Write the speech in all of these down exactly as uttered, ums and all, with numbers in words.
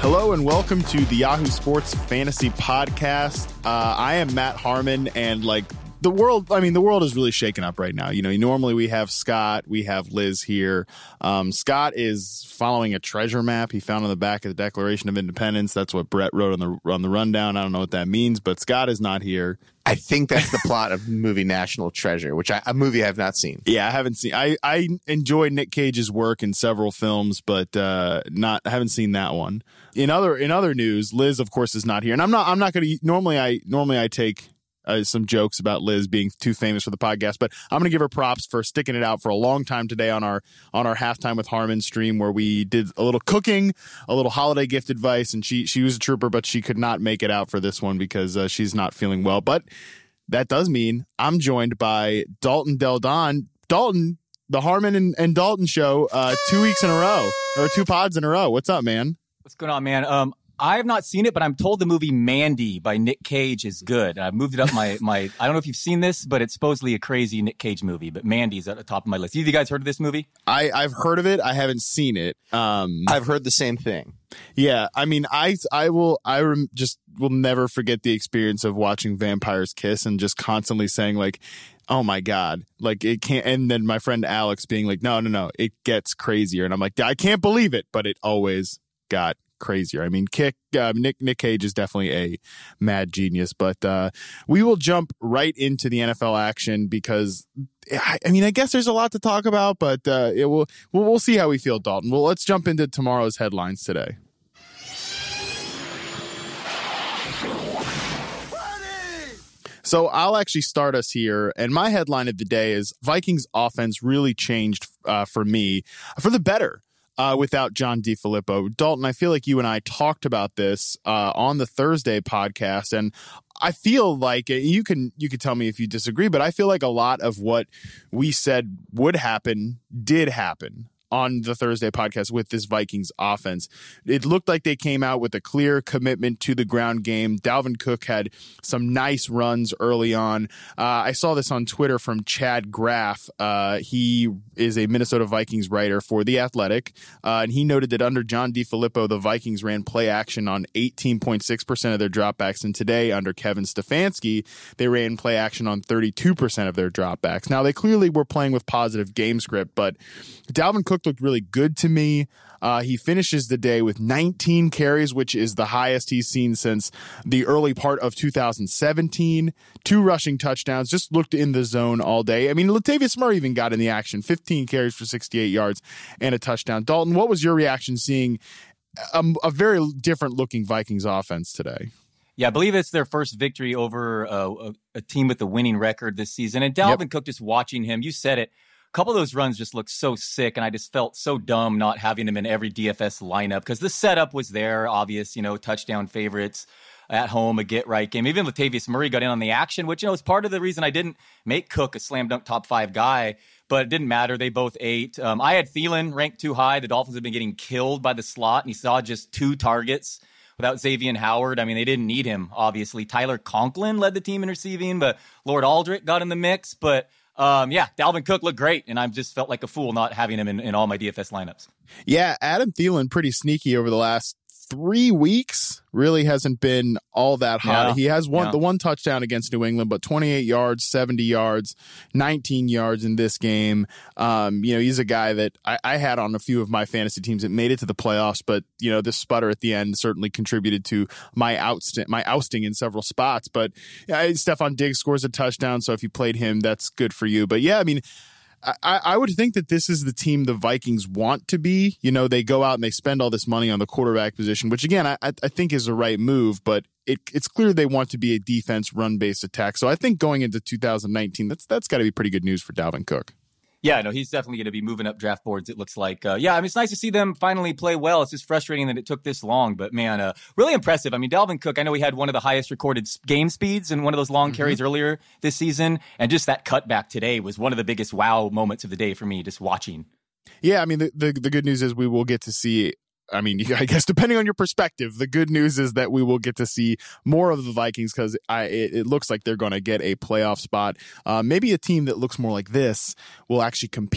Hello and welcome to the Yahoo Sports Fantasy Podcast. Uh, I am Matt Harmon, and like the world, I mean, the world is really shaken up right now. You know, normally we have Scott, we have Liz here. Um, Scott is following a treasure map he found on the back of the Declaration of Independence. That's what Brett wrote on the on the rundown. I don't know what that means, but Scott is not here. I think that's the plot of the movie National Treasure, which I, a movie I have not seen. Yeah, I haven't seen. I I enjoy Nick Cage's work in several films, but uh, not I haven't seen that one. In other in other news, Liz, of course, is not here, and I'm not I'm not going to normally I normally I take uh, some jokes about Liz being too famous for the podcast, but I'm going to give her props for sticking it out for a long time today on our on our Halftime with Harmon stream, where we did a little cooking, a little holiday gift advice, and she she was a trooper, but she could not make it out for this one because uh, she's not feeling well. But that does mean I'm joined by Dalton Del Don. Dalton, the Harmon and, and Dalton show, uh, two weeks in a row, or two pods in a row. What's up, man? What's going on, man? Um, I have not seen it, but I'm told the movie Mandy by Nick Cage is good. I've moved it up my, my, I don't know if you've seen this, but it's supposedly a crazy Nick Cage movie, but Mandy's at the top of my list. Have you guys heard of this movie? I, I've heard of it. I haven't seen it. Um, I've heard the same thing. Yeah. I mean, I, I will, I rem- just will never forget the experience of watching vampires kiss and just constantly saying like, oh my God, like it can't. And then my friend Alex being like, no, no, no, it gets crazier. And I'm like, I can't believe it, but it always got crazier. I mean, Kick, uh, Nick Nick Cage is definitely a mad genius, but uh, we will jump right into the N F L action because, I, I mean, I guess there's a lot to talk about, but uh, it will we'll, we'll see how we feel, Dalton. Well, let's jump into tomorrow's headlines today. So I'll actually start us here, and my headline of the day is Vikings offense really changed uh, for me for the better. Uh, without John DeFilippo. Dalton, I feel like you and I talked about this uh, on the Thursday podcast, and I feel like you can you can tell me if you disagree, but I feel like a lot of what we said would happen did happen on the Thursday podcast with this Vikings offense. It looked like they came out with a clear commitment to the ground game. Dalvin Cook had some nice runs early on. Uh, I saw this on Twitter from Chad Graff. Uh, he is a Minnesota Vikings writer for The Athletic, uh, and he noted that under John DeFilippo, the Vikings ran play action on eighteen point six percent of their dropbacks, and today under Kevin Stefanski, they ran play action on thirty-two percent of their dropbacks. Now, they clearly were playing with positive game script, but Dalvin Cook looked really good to me. Uh, he finishes the day with nineteen carries, which is the highest he's seen since the early part of two thousand seventeen. Two rushing touchdowns, just looked in the zone all day. I mean, Latavius Murray even got in the action, fifteen carries for sixty-eight yards and a touchdown. Dalton, what was your reaction seeing a, a very different looking Vikings offense today? Yeah, I believe it's their first victory over uh, a, a team with a winning record this season. And Dalvin yep. Cook, just watching him, you said it, a couple of those runs just looked so sick, and I just felt so dumb not having him in every D F S lineup because the setup was there, obvious, you know, touchdown favorites at home, a get-right game. Even Latavius Murray got in on the action, which, you know, is part of the reason I didn't make Cook a slam dunk top five guy, but it didn't matter. They both ate. Um, I had Thielen ranked too high. The Dolphins have been getting killed by the slot, and he saw just two targets without Xavier Howard. I mean, they didn't need him, obviously. Tyler Conklin led the team in receiving, but Lord Aldrich got in the mix, but Um, yeah, Dalvin Cook looked great, and I just felt like a fool not having him in, in all my D F S lineups. Yeah, Adam Thielen pretty sneaky over the last three weeks. Really hasn't been all that hot. Yeah, he has one yeah. the one touchdown against New England, but twenty-eight yards, seventy yards, nineteen yards in this game. Um, you know, he's a guy that I, I had on a few of my fantasy teams that made it to the playoffs, but you know, this sputter at the end certainly contributed to my oust my ousting in several spots. But yeah, Stephon Diggs scores a touchdown, so if you played him, that's good for you. But yeah, I mean, I, I would think that this is the team the Vikings want to be. You know, they go out and they spend all this money on the quarterback position, which, again, I, I think is the right move, but it, it's clear they want to be a defense run-based attack. So I think going into two thousand nineteen, that's that's got to be pretty good news for Dalvin Cook. Yeah, no, he's definitely going to be moving up draft boards, it looks like. Uh, yeah, I mean, it's nice to see them finally play well. It's just frustrating that it took this long, but man, uh, really impressive. I mean, Dalvin Cook, I know he had one of the highest recorded game speeds in one of those long mm-hmm. carries earlier this season, and just that cutback today was one of the biggest wow moments of the day for me, just watching. Yeah, I mean, the, the, the good news is we will get to see I mean, I guess depending on your perspective, the good news is that we will get to see more of the Vikings because I it, it looks like they're going to get a playoff spot. Uh, maybe a team that looks more like this will actually compete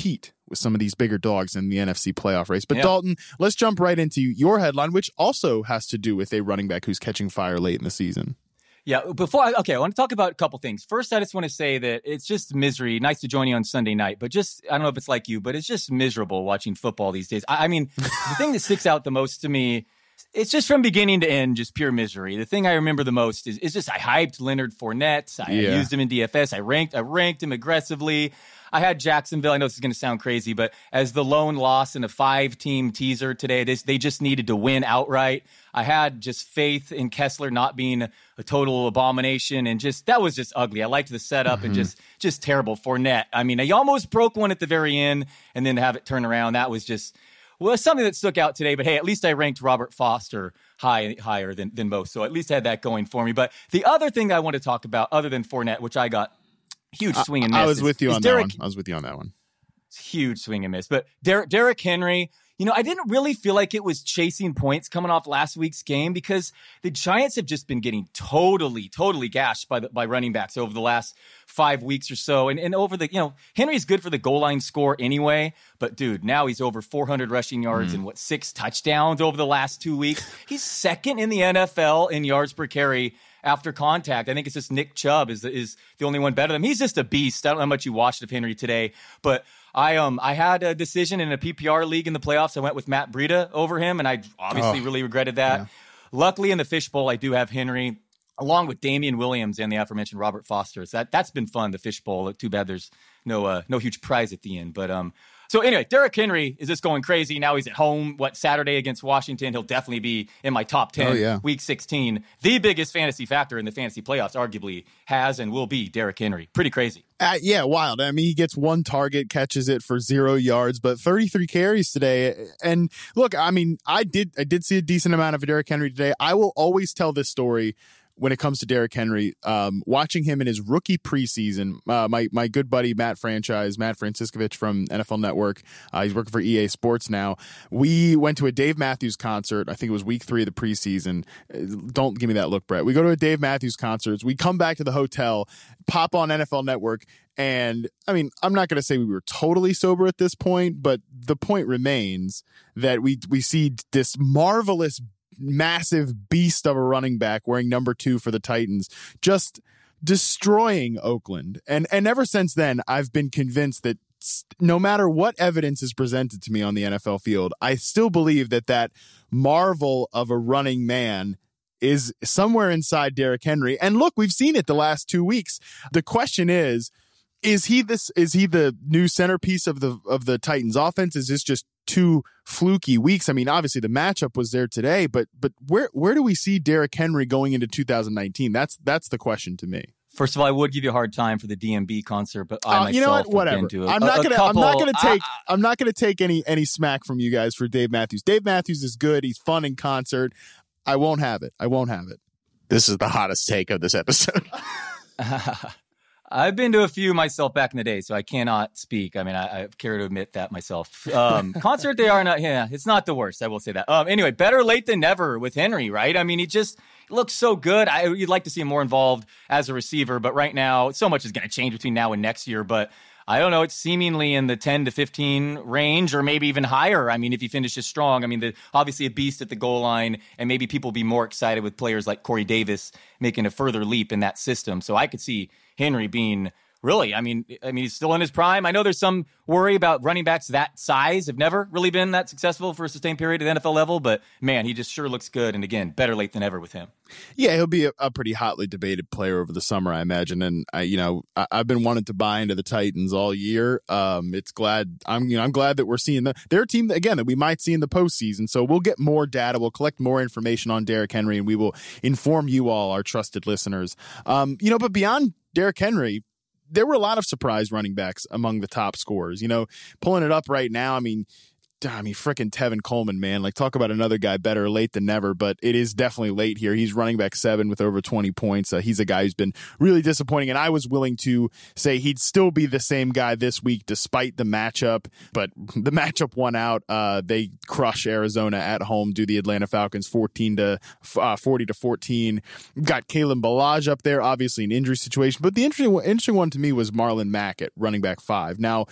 with some of these bigger dogs in the N F C playoff race. But yeah. Dalton, let's jump right into your headline, which also has to do with a running back who's catching fire late in the season. Yeah, before I, okay, I want to talk about a couple things. First, I just want to say that it's just misery. Nice to join you on Sunday night, but just, I don't know if it's like you, but it's just miserable watching football these days. I, I mean, the thing that sticks out the most to me, it's just from beginning to end, just pure misery. The thing I remember the most is, is just I hyped Leonard Fournette. I Yeah. used him in D F S. I ranked, I ranked him aggressively. I had Jacksonville. I know this is going to sound crazy, but as the lone loss in a five-team teaser today, they, they just needed to win outright. I had just faith in Kessler not being a total abomination, and just that was just ugly. I liked the setup mm-hmm. and just just terrible. Fournette, I mean, he almost broke one at the very end, and then to have it turn around, that was just well, something that stuck out today. But hey, at least I ranked Robert Foster high higher than than most, so at least I had that going for me. But the other thing that I want to talk about, other than Fournette, which I got huge swing and miss. I was with you is on Derek, that one. I was with you on that one. Huge swing and miss. But Der- Derrick Henry, you know, I didn't really feel like it was chasing points coming off last week's game because the Giants have just been getting totally, totally gashed by the, by running backs over the last five weeks or so. And, and over the, you know, Henry's good for the goal line score anyway. But, dude, now he's over four hundred rushing yards mm. and, what, six touchdowns over the last two weeks. He's second in the N F L in yards per carry after contact. I think it's just Nick Chubb is the, is the only one better than him. He's just a beast. I don't know how much you watched of Henry today, but I um I had a decision in a P P R league in the playoffs. I went with Matt Breida over him, and I obviously oh, really regretted that. Yeah. Luckily, in the fishbowl, I do have Henry along with Damian Williams and the aforementioned Robert Foster. So that that's been fun. The fishbowl. Too bad there's no uh, no huge prize at the end, but um. So anyway, Derrick Henry is just going crazy. Now he's at home, what, Saturday against Washington. He'll definitely be in my top ten, oh, yeah. week sixteen. The biggest fantasy factor in the fantasy playoffs arguably has and will be Derrick Henry. Pretty crazy. Uh, yeah, wild. I mean, he gets one target, catches it for zero yards, but thirty-three carries today. And look, I mean, I did I did see a decent amount of Derrick Henry today. I will always tell this story when it comes to Derrick Henry, um, watching him in his rookie preseason, uh, my my good buddy Matt Franchise, Matt Franciscovich from N F L Network, uh, he's working for E A Sports now. We went to a Dave Matthews concert. I think it was week three of the preseason. Don't give me that look, Brett. We go to a Dave Matthews concert. We come back to the hotel, pop on N F L Network, and I mean, I'm not going to say we were totally sober at this point, but the point remains that we we see this marvelous massive beast of a running back wearing number two for the Titans, just destroying Oakland. And and ever since then, I've been convinced that no matter what evidence is presented to me on the N F L field, I still believe that that marvel of a running man is somewhere inside Derrick Henry. And look, we've seen it the last two weeks. The question is, is he this? Is he the new centerpiece of the of the Titans offense? Is this just two fluky weeks? I mean, obviously the matchup was there today, but but where where do we see Derrick Henry going into two thousand nineteen? That's that's the question to me. First of all, I would give you a hard time for the D M B concert, but I uh, myself you know what? Whatever. A, I'm not gonna. couple, I'm not gonna take. I, I'm not gonna take any any smack from you guys for Dave Matthews. Dave Matthews is good. He's fun in concert. I won't have it. I won't have it. This is the hottest take of this episode. I've been to a few myself back in the day, so I cannot speak. I mean, I, I care to admit that myself. Um, concert, they are not, yeah, it's not the worst. I will say that. Um, anyway, better late than never with Henry, right? I mean, he just looks so good. I, you'd like to see him more involved as a receiver, but right now, so much is going to change between now and next year. But I don't know, it's seemingly in the ten to fifteen range or maybe even higher. I mean, if he finishes strong, I mean, the, obviously a beast at the goal line, and maybe people will be more excited with players like Corey Davis making a further leap in that system. So I could see Henry being really, I mean, I mean, he's still in his prime. I know there's some worry about running backs that size have never really been that successful for a sustained period at the N F L level, but man, he just sure looks good. And again, better late than ever with him. Yeah, he'll be a, a pretty hotly debated player over the summer, I imagine. And I, you know, I, I've been wanting to buy into the Titans all year. Um, it's glad I'm, you know, I'm glad that we're seeing the, their team that, again, that we might see in the postseason. So we'll get more data, we'll collect more information on Derrick Henry, and we will inform you all, our trusted listeners. Um, you know, but beyond Derrick Henry, there were a lot of surprise running backs among the top scorers. You know, pulling it up right now, I mean, I mean, frickin' Tevin Coleman, man. Like, talk about another guy better late than never, but it is definitely late here. He's running back seven with over twenty points. Uh, he's a guy who's been really disappointing, and I was willing to say he'd still be the same guy this week despite the matchup, but the matchup won out. Uh, they crush Arizona at home, do the Atlanta Falcons fourteen to uh, forty to fourteen. Got Kalen Ballage up there, obviously an injury situation, but the interesting, interesting one to me was Marlon Mack at running back five. Now,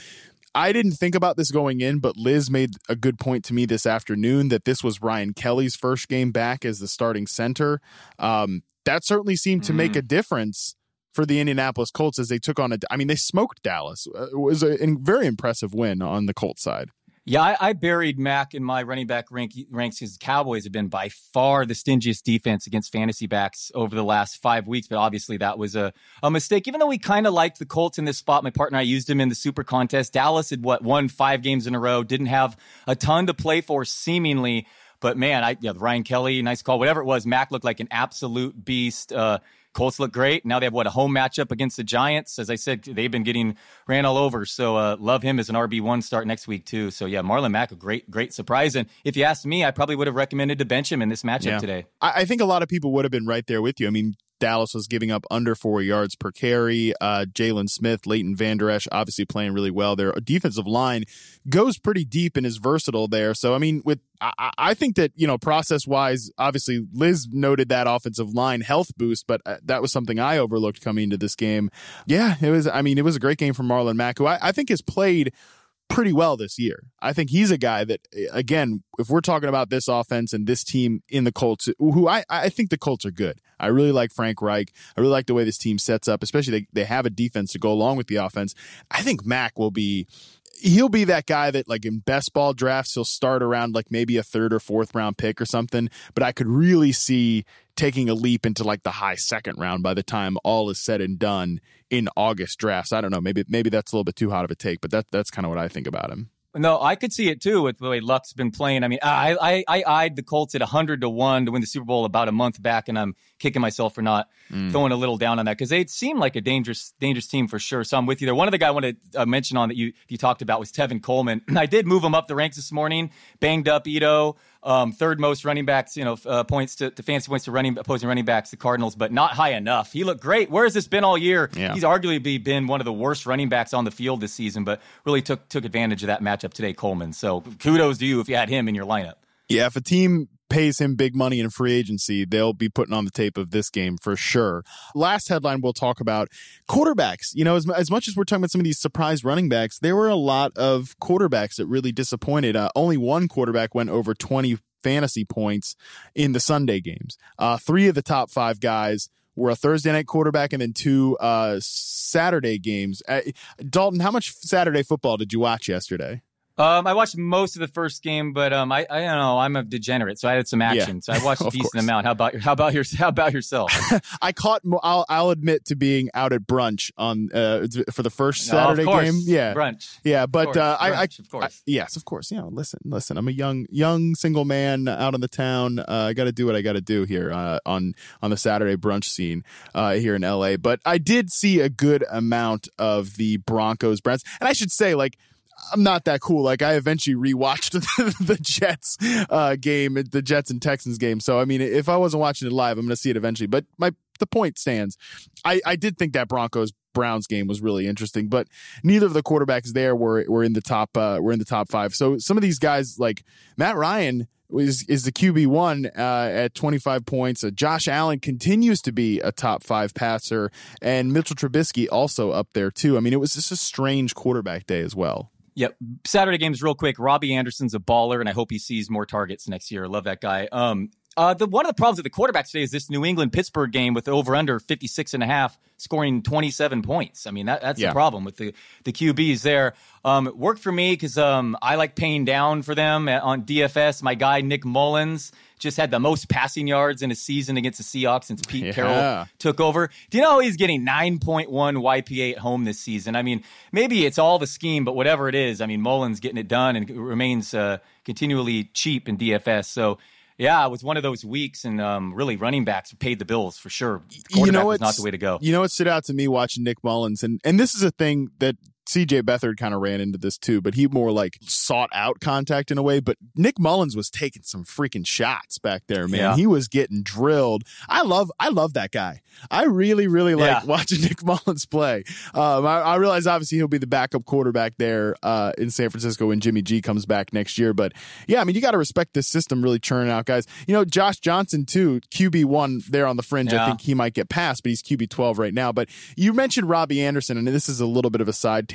I didn't think about this going in, but Liz made a good point to me this afternoon that this was Ryan Kelly's first game back as the starting center. Um, that certainly seemed to mm. make a difference for the Indianapolis Colts as they took on a, I mean, they smoked Dallas. It was a, a very impressive win on the Colts side. Yeah, I, I buried Mac in my running back rank, ranks because Cowboys have been by far the stingiest defense against fantasy backs over the last five weeks. But obviously that was a, a mistake. Even though we kind of liked the Colts in this spot, my partner and I used him in the Super Contest. Dallas had what won five games in a row, didn't have a ton to play for seemingly. But man, I yeah, Ryan Kelly, nice call. Whatever it was, Mac looked like an absolute beast. Uh, Colts look great. Now they have, what, a home matchup against the Giants. As I said, they've been getting ran all over. So uh, love him as an R B one start next week, too. So, yeah, Marlon Mack, a great, great surprise. And if you asked me, I probably would have recommended to bench him in this matchup yeah. today. I, I think a lot of people would have been right there with you. I mean, Dallas was giving up under four yards per carry. Uh, Jalen Smith, Leighton Vander Esch, obviously playing really well. Their defensive line goes pretty deep and is versatile there. So, I mean, with I, I think that, you know, process-wise, obviously Liz noted that offensive line health boost, but that was something I overlooked coming into this game. Yeah, it was. I mean, it was a great game from Marlon Mack, who I, I think has played pretty well this year. I think he's a guy that, again, if we're talking about this offense and this team in the Colts, who I, I think the Colts are good. I really like Frank Reich. I really like the way this team sets up, especially they, they have a defense to go along with the offense. I think Mack will be, he'll be that guy that, like, in best ball drafts, he'll start around like maybe a third or fourth round pick or something. But I could really see taking a leap into like the high second round by the time all is said and done in August drafts. I don't know. Maybe maybe that's a little bit too hot of a take, but that that's kind of what I think about him. No, I could see it too with the way Luck's been playing. I mean, I I, I eyed the Colts at one hundred to one to win the Super Bowl about a month back, and I'm kicking myself for not mm. throwing a little down on that because they seem like a dangerous dangerous team for sure. So I'm with you there. One of the guys I wanted to uh, mention on that you you talked about was Tevin Coleman. I did move him up the ranks this morning. Banged up Ito. Um, third most running backs, you know, uh, points to, to fancy points to running opposing running backs, the Cardinals, but not high enough. He looked great. Where has this been all year? Yeah. He's arguably been one of the worst running backs on the field this season, but really took took advantage of that matchup today, Coleman. So kudos to you if you had him in your lineup. Yeah, if a team pays him big money in free agency, they'll be putting on the tape of this game for sure. Last headline we'll talk about quarterbacks. You know, as, as much as we're talking about some of these surprise running backs, there were a lot of quarterbacks that really disappointed. Uh, only one quarterback went over twenty fantasy points in the Sunday games. Uh, three of the top five guys were a Thursday night quarterback and then two uh, Saturday games. Uh, Dalton, how much Saturday football did you watch yesterday? Um, I watched most of the first game, but um, I, I don't know. I'm a degenerate, so I had some action. Yeah, so I watched a decent course. amount. How about your, how about your, how about yourself? I caught. I'll, I'll admit to being out at brunch on uh, for the first no, Saturday of course. game. Yeah, brunch. Yeah, but course. uh, I, brunch, I, of course. I, yes, of course. Yeah, listen, listen. I'm a young, young single man out in the town. Uh, I got to do what I got to do here uh, on on the Saturday brunch scene uh, here in L A. But I did see a good amount of the Broncos Browns, and I should say, like, I'm not that cool. Like, I eventually rewatched the, the Jets uh, game, the Jets and Texans game. So, I mean, if I wasn't watching it live, I'm going to see it eventually. But my the point stands. I, I did think that Broncos Browns game was really interesting, but neither of the quarterbacks there were were in the top uh, were in the top five. So some of these guys, like Matt Ryan, is is the Q B one uh, at twenty-five points. Uh, Josh Allen continues to be a top five passer, and Mitchell Trubisky also up there too. I mean, it was just a strange quarterback day as well. Yep. Saturday games real quick. Robbie Anderson's a baller, and I hope he sees more targets next year. I love that guy. Um, uh, the one of the problems with the quarterbacks today is this New England-Pittsburgh game with the over-under fifty-six and a half, scoring twenty-seven points. I mean, that, that's yeah. the problem with the, the Q Bs there. Um, it worked for me because um, I like paying down for them on D F S. My guy, Nick Mullins, just had the most passing yards in a season against the Seahawks since Pete yeah. Carroll took over. Do you know he's getting nine point one Y P A at home this season? I mean, maybe it's all the scheme, but whatever it is, I mean, Mullins getting it done and remains uh, continually cheap in D F S. So, yeah, it was one of those weeks, and um, really running backs paid the bills for sure. Quarterback you know was not the way to go. You know what stood out to me watching Nick Mullins, and, and this is a thing that C J Beathard kind of ran into this too, but he more like sought out contact in a way. But Nick Mullins was taking some freaking shots back there, man. Yeah. He was getting drilled. I love, I love that guy. I really, really like yeah. watching Nick Mullins play. Um, I, I realize obviously he'll be the backup quarterback there uh, in San Francisco when Jimmy G comes back next year. But yeah, I mean, you got to respect this system really churning out guys. You know, Josh Johnson too, Q B one there on the fringe. Yeah. I think he might get passed, but he's Q B twelve right now. But you mentioned Robbie Anderson, and this is a little bit of a side tangent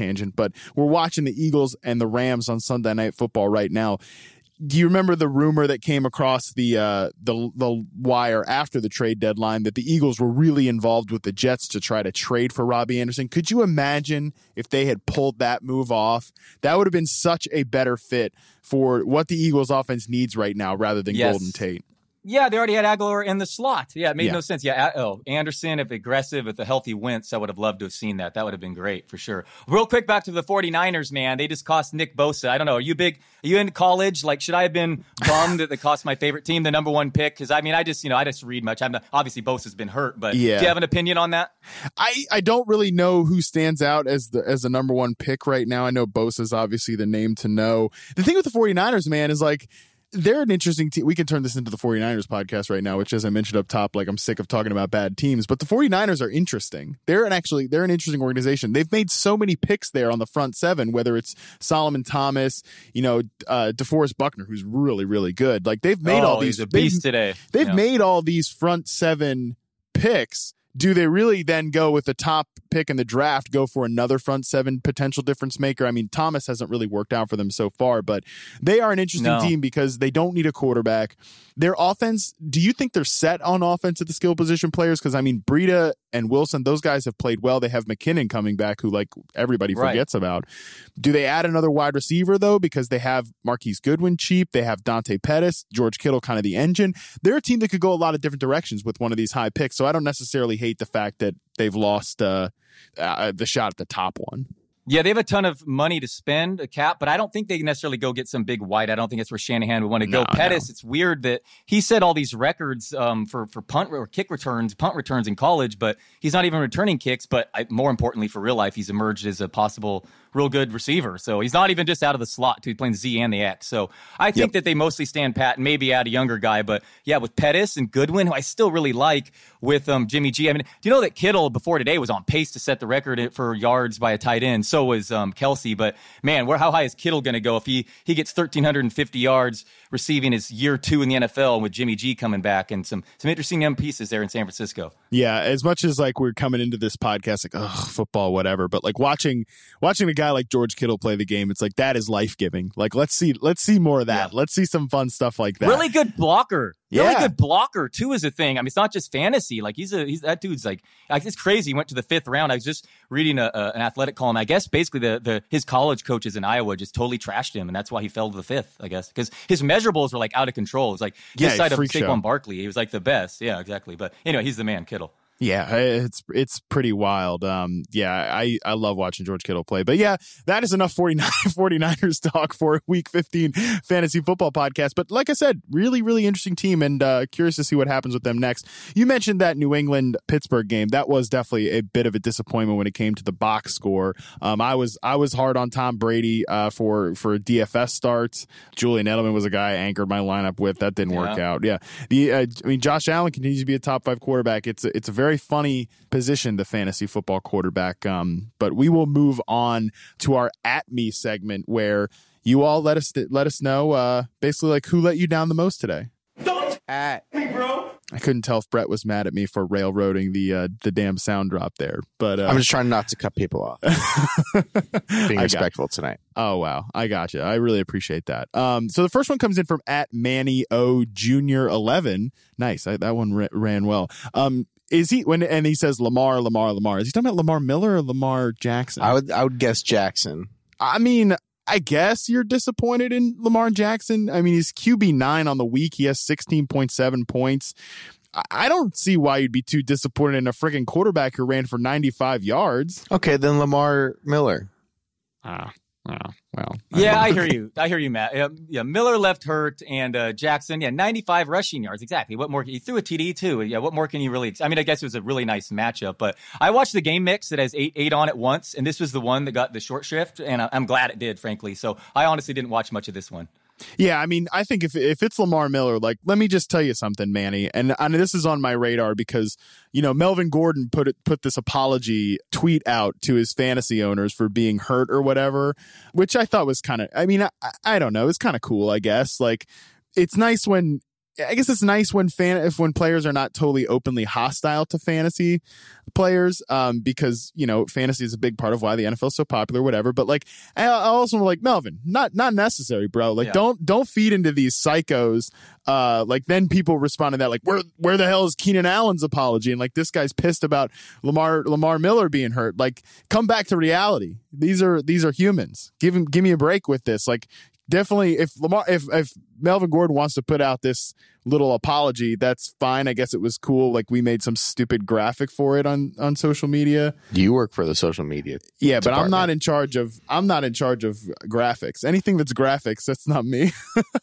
tangent, but we're watching the Eagles and the Rams on Sunday Night Football right now. Do you remember the rumor that came across the uh, the the wire after the trade deadline that the Eagles were really involved with the Jets to try to trade for Robbie Anderson? Could you imagine if they had pulled that move off? That would have been such a better fit for what the Eagles offense needs right now rather than yes. Golden Tate. Yeah, they already had Aguilar in the slot. Yeah, it made Yeah. no sense. Yeah, oh, Anderson, if aggressive, with a healthy Wentz, I would have loved to have seen that. That would have been great for sure. Real quick, back to the 49ers, man. They just cost Nick Bosa. I don't know. Are you big? Are you in college? Like, should I have been bummed that they cost my favorite team the number one pick? Because I mean, I just, you know, I just read much. I'm not, obviously Bosa's been hurt, but Yeah. do you have an opinion on that? I, I don't really know who stands out as the as the number one pick right now. I know Bosa's obviously the name to know. The thing with the 49ers, man, is like, they're an interesting team. We can turn this into the 49ers podcast right now, which, as I mentioned up top, like I'm sick of talking about bad teams, but the 49ers are interesting. They're an actually, they're an interesting organization. They've made so many picks there on the front seven, whether it's Solomon Thomas, you know, uh, DeForest Buckner, who's really, really good. Like they've made oh, all these, he's a beast they've, today. They've yeah. made all these front seven picks. Do they really then go with the top pick in the draft, go for another front seven potential difference maker? I mean, Thomas hasn't really worked out for them so far, but they are an interesting No. team because they don't need a quarterback. Their offense, do you think they're set on offense at the skill position players? Because, I mean, Breida and Wilson, those guys have played well. They have McKinnon coming back, who, like, everybody Right. forgets about. Do they add another wide receiver, though, because they have Marquise Goodwin cheap? They have Dante Pettis, George Kittle kind of the engine. They're a team that could go a lot of different directions with one of these high picks, so I don't necessarily hate the fact that they've lost uh, uh, the shot at the top one. Yeah, they have a ton of money to spend, a cap, but I don't think they necessarily go get some big white. I don't think that's where Shanahan would want to go. No, Pettis, no. it's weird that he set all these records um, for for punt or kick returns, punt returns in college, but he's not even returning kicks. But I, more importantly, for real life, he's emerged as a possible real good receiver. So he's not even just out of the slot, too. He's playing the Z and the X. So I think Yep. that they mostly stand pat and maybe add a younger guy. But yeah, with Pettis and Goodwin, who I still really like, with um, Jimmy G. I mean, do you know that Kittle before today was on pace to set the record for yards by a tight end? So was um, Kelsey. But man, where how high is Kittle going to go if he he gets one thousand three hundred fifty yards receiving his year two in the N F L with Jimmy G coming back and some some interesting young pieces there in San Francisco? Yeah, as much as like we're coming into this podcast like, oh, football, whatever, but like watching watching a guy like George Kittle play the game, it's like that is life giving. Like let's see let's see more of that. Yeah. Let's see some fun stuff like that. Really good blocker. Really Yeah. good blocker too is a thing. I mean, it's not just fantasy. Like he's a he's that dude's like, like it's crazy. He went to the fifth round. I was just reading a, a, an athletic column. I guess basically the the his college coaches in Iowa just totally trashed him, and that's why he fell to the fifth. I guess because his measurables were like out of control. It was like Yeah, his side of freak show. Saquon Barkley. He was like the best. Yeah, exactly. But anyway, he's the man, Kittle. Yeah, it's it's pretty wild. Um, yeah, I, I love watching George Kittle play. But yeah, that is enough 49, 49ers talk for a Week fifteen fantasy football podcast. But like I said, really, really interesting team, and uh, curious to see what happens with them next. You mentioned that New England-Pittsburgh game. That was definitely a bit of a disappointment when it came to the box score. Um, I was I was hard on Tom Brady uh, for, for D F S starts. Julian Edelman was a guy I anchored my lineup with. That didn't work Yeah. out. Yeah, the uh, I mean, Josh Allen continues to be a top five quarterback. It's a, it's a very funny position, the fantasy football quarterback. Um, but we will move on to our At Me segment where you all let us let us know uh, basically like who let you down the most today. Don't At me, bro. I couldn't tell if Brett was mad at me for railroading the uh, the damn sound drop there, but uh, I'm just trying not to cut people off. Being I got- respectful tonight. Oh, wow. I got you. I really appreciate that. Um, so the first one comes in from at Manny O Junior eleven. Nice. I, that one ra- ran well. Um, is he when and he says Lamar, Lamar, Lamar. Is he talking about Lamar Miller or Lamar Jackson? I would I would guess Jackson. I mean, I guess you're disappointed in Lamar Jackson. I mean, he's Q B nine on the week. He has sixteen point seven points. I- I don't see why you'd be too disappointed in a freaking quarterback who ran for ninety-five yards. Okay, then Lamar Miller. Ah, oh, well. Yeah, I hear you. I hear you, Matt. Yeah, yeah, Miller left hurt, and uh, Jackson, yeah, ninety-five rushing yards. Exactly. What more? He threw a T D too. Yeah, what more can you really? I mean, I guess it was a really nice matchup. But I watched the game mix that has eight eight on at once, and this was the one that got the short shrift, and I- I'm glad it did, frankly. So I honestly didn't watch much of this one. Yeah, I mean, I think if if it's Lamar Miller, like, let me just tell you something, Manny, and, and this is on my radar because, you know, Melvin Gordon put it, put this apology tweet out to his fantasy owners for being hurt or whatever, which I thought was kind of, I mean, I, I don't know, it's kind of cool, I guess. Like, it's nice when I guess it's nice when fan if when players are not totally openly hostile to fantasy players, um, because you know fantasy is a big part of why the N F L is so popular, whatever. But like, I, I also like Melvin, not not necessary, bro. Like, yeah. don't don't feed into these psychos. Uh, like then people respond to that like, where where the hell is Keenan Allen's apology? And like this guy's pissed about Lamar Lamar Miller being hurt. Like, come back to reality. These are these are humans. Give him give me a break with this. Like. Definitely, if Lamar, if if Melvin Gordon wants to put out this little apology, that's fine. I guess it was cool. Like we made some stupid graphic for it on, on social media. You work for the social media, yeah, department. But I'm not in charge of. I'm not in charge of graphics. Anything that's graphics, that's not me.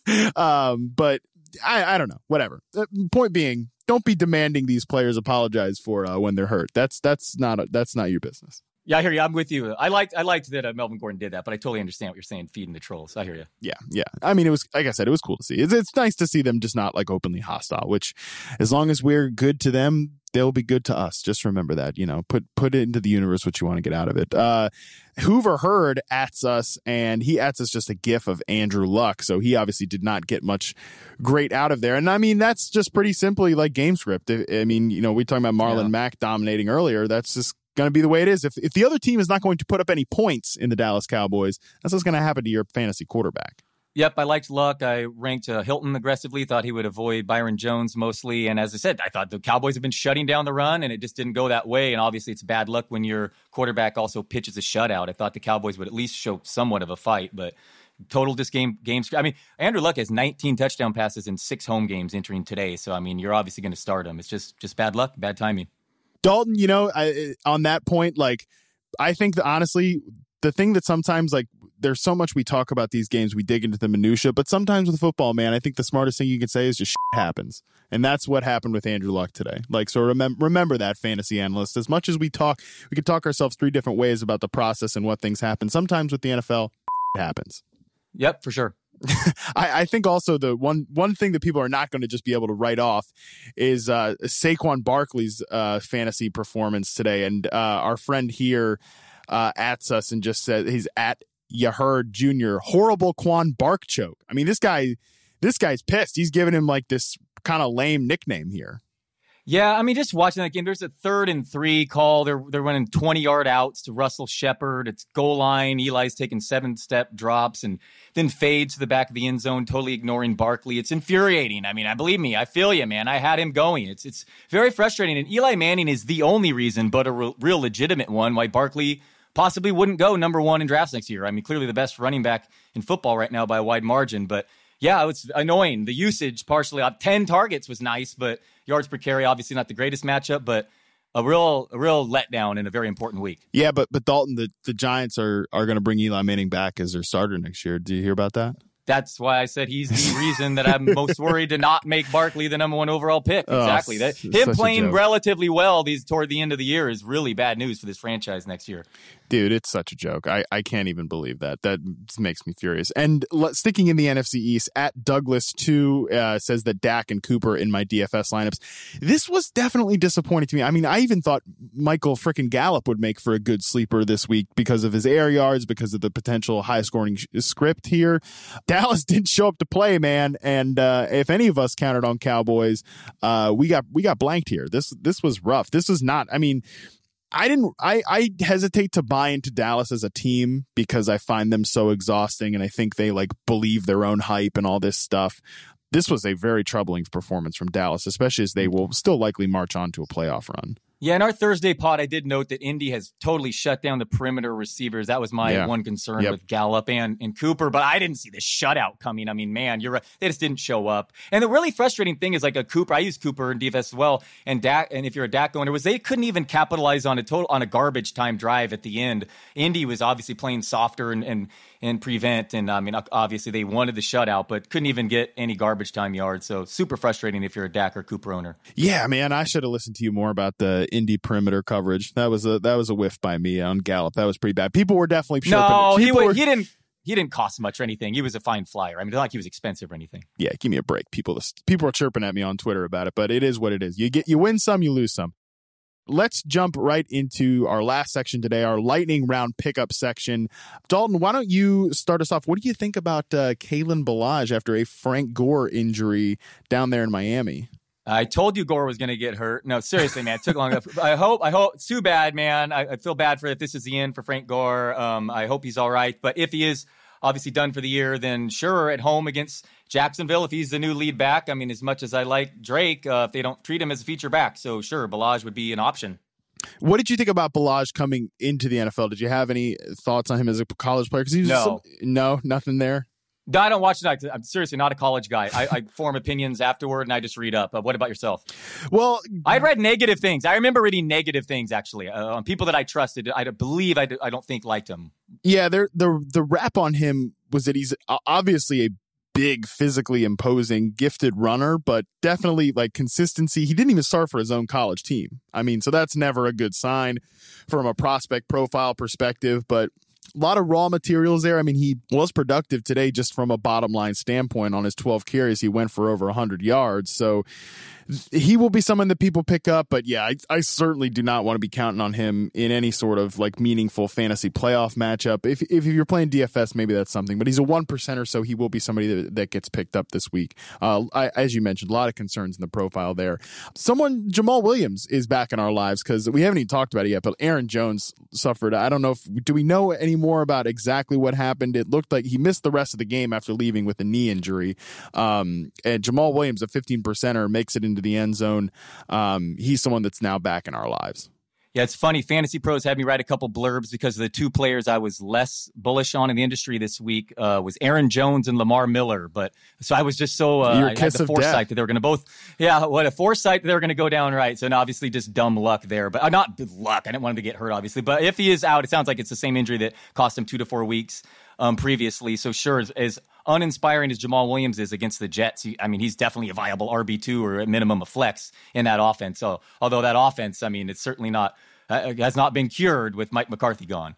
um, but I, I don't know. Whatever. Uh, point being, don't be demanding these players apologize for uh, when they're hurt. That's that's not a, that's not your business. Yeah, I hear you. I'm with you. I liked I liked that uh, Melvin Gordon did that, but I totally understand what you're saying, feeding the trolls. I hear you. Yeah, yeah. I mean, it was, like I said, it was cool to see. It's, it's nice to see them just not like openly hostile, which as long as we're good to them, they'll be good to us. Just remember that, you know, put put it into the universe what you want to get out of it. Uh, Hoover Hurd ats us, and he ats us just a gif of Andrew Luck. So he obviously did not get much great out of there. And I mean, that's just pretty simply like game script. I, I mean, you know, we talking about Marlon yeah. Mack dominating earlier. That's just going to be the way it is. If if the other team is not going to put up any points in the Dallas Cowboys, that's what's going to happen to your fantasy quarterback. Yep, I liked Luck. I ranked uh, Hilton aggressively, thought he would avoid Byron Jones mostly. And as I said, I thought the Cowboys have been shutting down the run, and it just didn't go that way. And obviously, it's bad luck when your quarterback also pitches a shutout. I thought the Cowboys would at least show somewhat of a fight, but total just game games. I mean, Andrew Luck has nineteen touchdown passes in six home games entering today. So, I mean, you're obviously going to start him. It's just just bad luck, bad timing. Dalton, you know, I, on that point, like, I think that honestly, the thing that sometimes, like, there's so much we talk about these games, we dig into the minutia, but sometimes with football, man, I think the smartest thing you can say is just shit happens. And that's what happened with Andrew Luck today. Like, so remember, remember that, fantasy analyst. As much as we talk, we could talk ourselves three different ways about the process and what things happen. Sometimes with the N F L, shit happens. Yep, for sure. I, I think also the one one thing that people are not going to just be able to write off is uh, Saquon Barkley's uh, fantasy performance today. And uh, our friend here uh, ats us and just said he's at Yaherd Junior Horrible Quan Bark choke. I mean, this guy, this guy's pissed. He's giving him like this kind of lame nickname here. Yeah, I mean, just watching that game, there's a third and three call. They're they're running twenty-yard outs to Russell Shepard. It's goal line. Eli's taking seven-step drops and then fades to the back of the end zone, totally ignoring Barkley. It's infuriating. I mean, I believe me, I feel you, man. I had him going. It's it's very frustrating. And Eli Manning is the only reason, but a re- real legitimate one, why Barkley possibly wouldn't go number one in drafts next year. I mean, clearly the best running back in football right now by a wide margin, but yeah, it's annoying. The usage partially up ten targets was nice, but yards per carry, obviously not the greatest matchup, but a real a real letdown in a very important week. Yeah, but but Dalton, the, the Giants are are going to bring Eli Manning back as their starter next year. Do you hear about that? That's why I said he's the reason that I'm most worried to not make Barkley the number one overall pick. Exactly. Oh, that, him playing relatively well these toward the end of the year is really bad news for this franchise next year. Dude, it's such a joke. I, I can't even believe that. That makes me furious. And l- sticking in the N F C East, at Douglas two uh, says that Dak and Cooper in my D F S lineups. This was definitely disappointing to me. I mean, I even thought Michael frickin' Gallup would make for a good sleeper this week because of his air yards, because of the potential high-scoring sh- script here. Dallas didn't show up to play, man. And uh, if any of us counted on Cowboys, uh, we got we got blanked here. This this was rough. This was not. I mean. I didn't, I, I hesitate to buy into Dallas as a team because I find them so exhausting and I think they like believe their own hype and all this stuff. This was a very troubling performance from Dallas, especially as they will still likely march on to a playoff run. Yeah, in our Thursday pod, I did note that Indy has totally shut down the perimeter receivers. That was my yeah. one concern yep. with Gallup and, and Cooper, but I didn't see the shutout coming. I mean, man, you're right. They just didn't show up. And the really frustrating thing is like a Cooper, I use Cooper in D F S as well, and Dak, and if you're a Dak owner, was they couldn't even capitalize on a total on a garbage time drive at the end. Indy was obviously playing softer and and, and prevent, and I mean, obviously they wanted the shutout, but couldn't even get any garbage time yards. So super frustrating if you're a Dak or Cooper owner. Yeah, man, I should have listened to you more about the Indy perimeter coverage. That was a that was a whiff by me on Gallup. That was pretty bad. People were definitely chirping. No, he, were, he didn't. He didn't cost much or anything. He was a fine flyer. I mean, it's not like he was expensive or anything. Yeah, give me a break. People, people are chirping at me on Twitter about it, but it is what it is. You get, you win some, you lose some. let's jump right into our last section today, our lightning round pickup section. Dalton, why don't you start us off? What do you think about uh, Kalen Ballage after a Frank Gore injury down there in Miami? I told you Gore was going to get hurt. No, seriously, man, it took long enough. I hope, I hope it's too bad, man. I, I feel bad for if this is the end for Frank Gore. Um, I hope he's all right. But if he is obviously done for the year, then sure, at home against Jacksonville, if he's the new lead back, I mean, as much as I like Drake, uh, if they don't treat him as a feature back, so sure, Ballage would be an option. What did you think about Ballage coming into the N F L? Did you have any thoughts on him as a college player? Because he was no. Some, no, nothing there. No, I don't watch it. I'm seriously not a college guy. I, I form opinions afterward, and I just read up. Uh, what about yourself? Well, I read negative things. I remember reading negative things, actually, uh, on people that I trusted. I believe, I, I don't think liked him. Yeah, the the rap on him was that he's obviously a big, physically imposing, gifted runner, but definitely like consistency. He didn't even start for his own college team. I mean, so that's never a good sign from a prospect profile perspective, but a lot of raw materials there. I mean, he was productive today just from a bottom line standpoint. On his twelve carries, he went for over one hundred yards. So he will be someone that people pick up. But yeah, I, I certainly do not want to be counting on him in any sort of like meaningful fantasy playoff matchup. If if you're playing D F S, maybe that's something. But he's a one percenter, so he will be somebody that, that gets picked up this week. Uh, I, as you mentioned, a lot of concerns in the profile there. Someone, Jamal Williams, is back in our lives because we haven't even talked about it yet. But Aaron Jones suffered. I don't know if do we know any more about exactly what happened. It looked like he missed the rest of the game after leaving with a knee injury. Um, and Jamal Williams, a fifteen percenter, makes it into the end zone. Um, he's someone that's now back in our lives. Yeah, it's funny. Fantasy Pros had me write a couple blurbs because the two players I was less bullish on in the industry this week uh, was Aaron Jones and Lamar Miller. But so I was just so uh, I had the foresight death. that they were going to both. Yeah, what a foresight that they were going to go down right. So and obviously just dumb luck there, but uh, not luck. I didn't want him to get hurt, obviously. But if he is out, it sounds like it's the same injury that cost him two to four weeks um, previously. So sure, as, as uninspiring as Jamal Williams is against the Jets, he, I mean, he's definitely a viable R B two or at minimum a flex in that offense. So although that offense, I mean, it's certainly not. Uh, has not been cured with Mike McCarthy gone.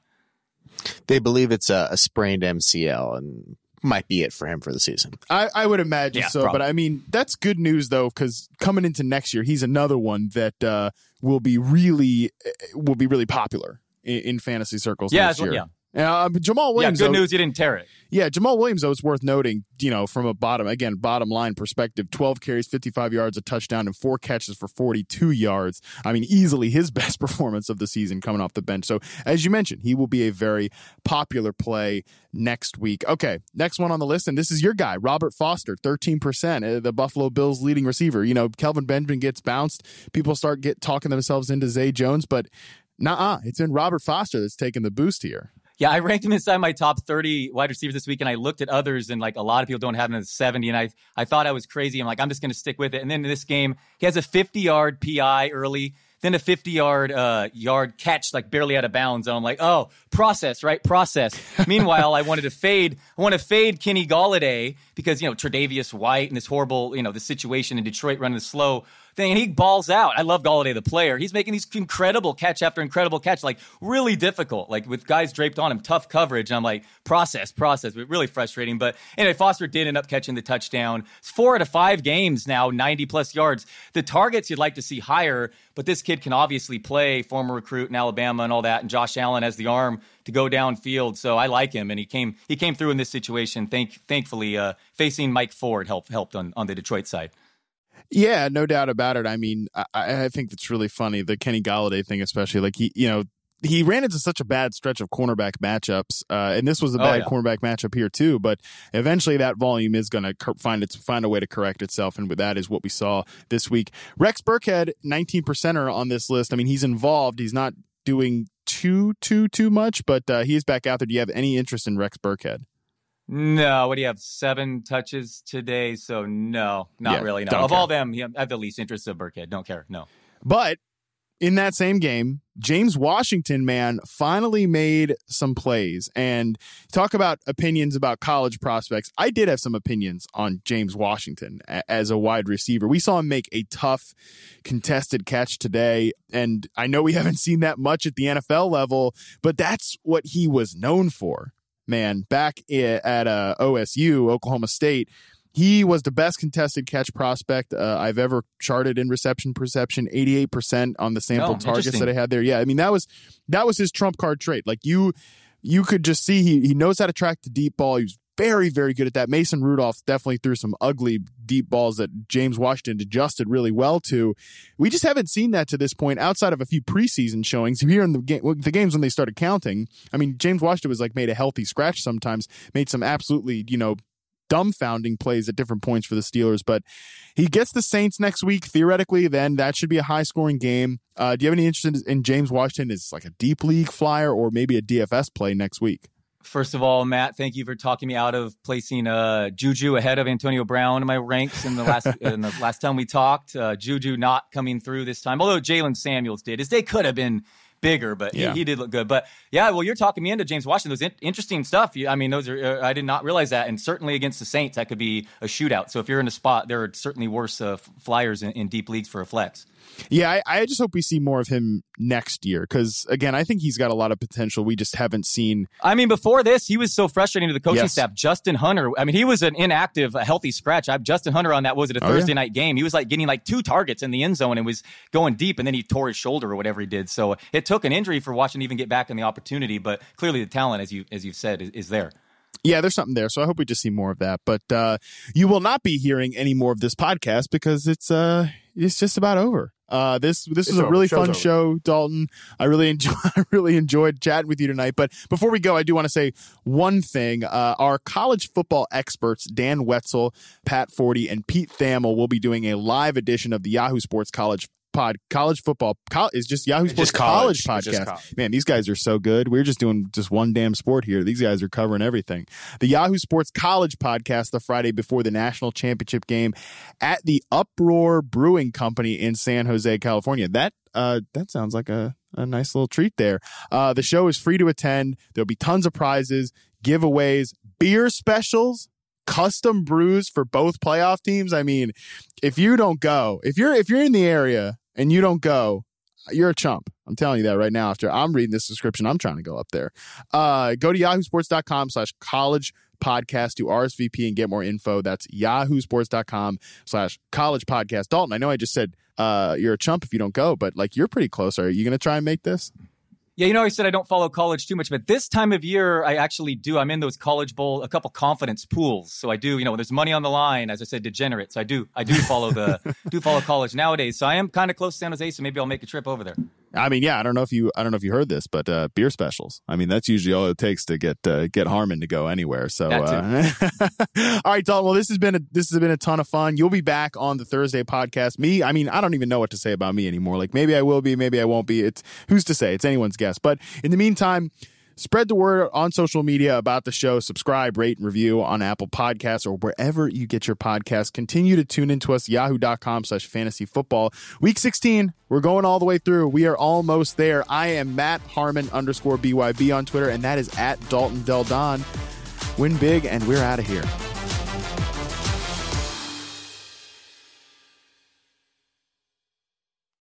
They believe it's a, a sprained M C L and might be it for him for the season. I, I would imagine yeah, so, probably. But I mean, that's good news though, because coming into next year, he's another one that uh, will be really will be really popular in, in fantasy circles yeah, next year. Yeah. Uh, Jamal Williams. Yeah, good though, news, you didn't tear it. Yeah, Jamal Williams, though, it's worth noting, you know, from a bottom, again, bottom line perspective, twelve carries, fifty-five yards, a touchdown, and four catches for forty-two yards. I mean, easily his best performance of the season coming off the bench. So, as you mentioned, he will be a very popular play next week. Okay, next one on the list, and this is your guy, Robert Foster, thirteen percent, uh, the Buffalo Bills leading receiver. You know, Kelvin Benjamin gets bounced. People start get talking themselves into Zay Jones, but nah, it's been Robert Foster that's taken the boost here. Yeah, I ranked him inside my top thirty wide receivers this week, and I looked at others, and like a lot of people don't have him at seventy, and I I thought I was crazy. I'm like, I'm just going to stick with it. And then in this game, he has a fifty-yard P I early, then a fifty-yard uh, yard catch, like barely out of bounds. And I'm like, oh, process, right? Process. Meanwhile, I wanted to fade. I want to fade Kenny Golladay because, you know, Tre'Davious White and this horrible, you know, the situation in Detroit running slow thing, and he balls out. I love Golladay, the player. He's making these incredible catch after incredible catch, like really difficult, like with guys draped on him, tough coverage. And I'm like, process, process. Really frustrating. But anyway, Foster did end up catching the touchdown. It's four out of five games now, ninety plus yards. The targets you'd like to see higher, but this kid can obviously play, former recruit in Alabama and all that. And Josh Allen has the arm to go downfield. So I like him. And he came he came through in this situation. Thank, thankfully, uh, facing Mike Ford helped, helped on, on the Detroit side. Yeah, no doubt about it. I mean, I, I think that's really funny, the Kenny Golladay thing, especially. Like, he, you know, he ran into such a bad stretch of cornerback matchups, uh, and this was a bad oh, yeah. cornerback matchup here too. But eventually, that volume is going to find its find a way to correct itself, and that is what we saw this week. Rex Burkhead, nineteen percenter on this list. I mean, he's involved. He's not doing too too too much, but uh, he is back out there. Do you have any interest in Rex Burkhead? No, what do you have? Seven touches today, so no, not yeah, really. No, of care. all them, I have the least interest of Burkhead. Don't care. No, but in that same game, James Washington, man, finally made some plays. And talk about opinions about college prospects. I did have some opinions on James Washington as a wide receiver. We saw him make a tough, contested catch today. And I know we haven't seen that much at the N F L level, but that's what he was known for. Man, back at uh, O S U, Oklahoma State, He was the best contested catch prospect uh, I've ever charted in reception perception, eighty-eight percent on the sample oh, targets that I had there. Yeah, I mean, that was that was his trump card trait. Like you you could just see he, he knows how to track the deep ball. He was very, very good at that. Mason Rudolph definitely threw some ugly deep balls that James Washington adjusted really well to. We just haven't seen that to this point outside of a few preseason showings. Here in the, game, the games when they started counting, I mean, James Washington was like made a healthy scratch sometimes, made some absolutely, you know, dumbfounding plays at different points for the Steelers, but he gets the Saints next week. Theoretically, then that should be a high scoring game. Uh, do you have any interest in, in James Washington as like a deep league flyer or maybe a D F S play next week? First of all, Matt, thank you for talking me out of placing uh, Juju ahead of Antonio Brown in my ranks in the last in the last time we talked. Uh, Juju not coming through this time, although Jalen Samuels did. His day could have been bigger, but yeah. he, he did look good. But yeah, well, you're talking me into James Washington. Those in- interesting stuff. I mean, those are uh, I did not realize that, and certainly against the Saints, that could be a shootout. So if you're in a spot, there are certainly worse uh, flyers in, in deep leagues for a flex. Yeah, I, I just hope we see more of him next year because, again, I think he's got a lot of potential. We just haven't seen. I mean, before this, he was so frustrating to the coaching yes. staff. Justin Hunter, I mean, he was an inactive, a healthy scratch. I have Justin Hunter on that, was it a oh, Thursday yeah. night game? He was like getting like two targets in the end zone and was going deep, and then he tore his shoulder or whatever he did. So it took an injury for Washington to even get back in the opportunity, but clearly the talent, as, you, as you've said, is, is there. Yeah, there's something there. So I hope we just see more of that. But uh, you will not be hearing any more of this podcast because it's uh, it's just about over. Uh, this this was a really fun over. show, Dalton. I really enjoy, I really enjoyed chatting with you tonight. But before we go, I do want to say one thing. Uh, our college football experts, Dan Wetzel, Pat Forty, and Pete Thamel, will be doing a live edition of the Yahoo Sports College Pod college football co- is just Yahoo Sports just college, college podcast. College. Man, these guys are so good. We're just doing just one damn sport here. These guys are covering everything. The Yahoo Sports College podcast, the Friday before the national championship game at the Uproar Brewing Company in San Jose, California. That uh, that sounds like a, a nice little treat there. Uh, the show is free to attend. There'll be tons of prizes, giveaways, beer specials, custom brews for both playoff teams. I mean, if you don't go, if you're if you're in the area and you don't go, you're a chump. I'm telling you that right now. After I'm reading this description, I'm trying to go up there. Uh, go to yahoosports.com slash college podcast to R S V P and get more info. That's yahoosports.com slash college podcast. Dalton, I know I just said uh, you're a chump if you don't go, but like you're pretty close. Are you going to try and make this? Yeah, you know, I said I don't follow college too much, but this time of year, I actually do. I'm in those college bowl, a couple confidence pools. So I do, you know, there's money on the line, as I said, degenerate. So I do, I do follow the, do follow college nowadays. So I am kind of close to San Jose, so maybe I'll make a trip over there. I mean, yeah, I don't know if you, I don't know if you heard this, but uh, beer specials. I mean, that's usually all it takes to get uh, get Harmon to go anywhere. So, uh, all right, Dalton. Well, this has been a, this has been a ton of fun. You'll be back on the Thursday podcast. Me, I mean, I don't even know what to say about me anymore. Like maybe I will be, maybe I won't be. It's who's to say? It's anyone's guess. But in the meantime, spread the word on social media about the show. Subscribe, rate, and review on Apple Podcasts or wherever you get your podcasts. Continue to tune into us, yahoo.com slash fantasy football. Week sixteen, we're going all the way through. We are almost there. I am Matt Harmon underscore B Y B on Twitter, and that is at Dalton Del Don. Win big, and we're out of here.